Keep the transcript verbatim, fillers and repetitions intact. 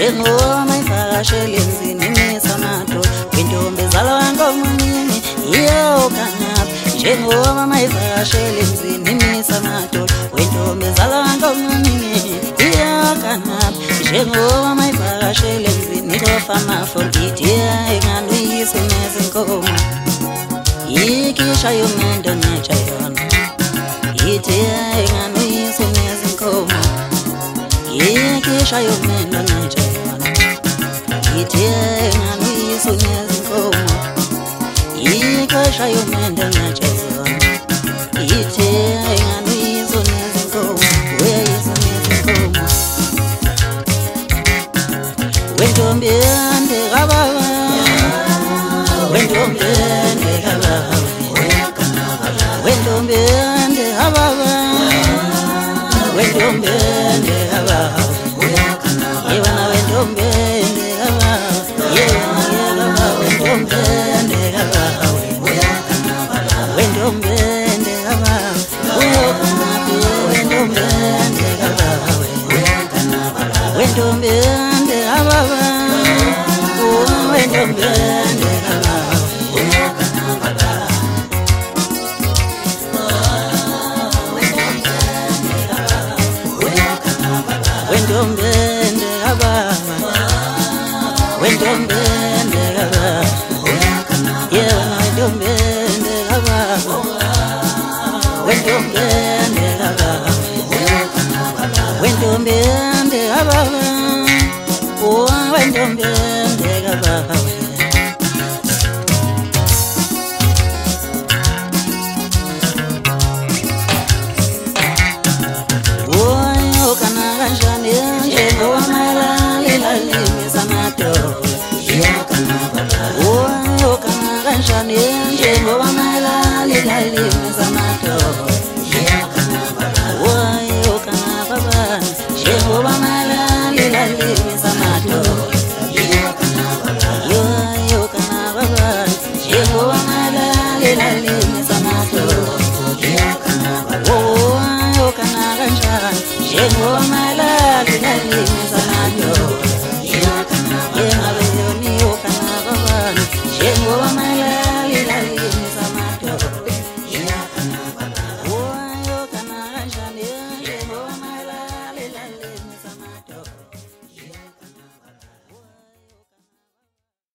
njengoba mayivakashele emzini imisa amadoda wentombi ezalwa ngomnini iyo kanapha njengoba mayivakashele emzini imisa amadoda wentombi ezalwa ngomnini iyo kanapha njengoba mayivakashele emzini ikofa amafonditi engaluyise nezinkomo ikisha yomendo netsha yona ithi engaluyise nezinkomo ikisha yomendo netsha yona ithi engaluyise nezinkomo ikisha yomendo netsha yona ithi engaluyise nezinkomo uyayise nezinkomo wentombi ende kababa wentombi ende kababa wentombi ende kababa wentombi ende kababa yebana wentombi ende kababa yebana yebaba wentombi ende kababa wentombi ende kababa uyokanapi wentombi ende kababa wentombi ende kababa wentombi ende kababa wentombi ende kababa wentombi ende kababa yebana wentombi ende kababa wentombi ende kababa wentombi ende kababa wentombi ende kababa njengoba malali lalimi zamadoda woyokanababa njengoba malali lalimi zamadoda yoyokanababa njengoba malali lalimi zamadoda woyokanababa njengoba malali lalimi zamadoda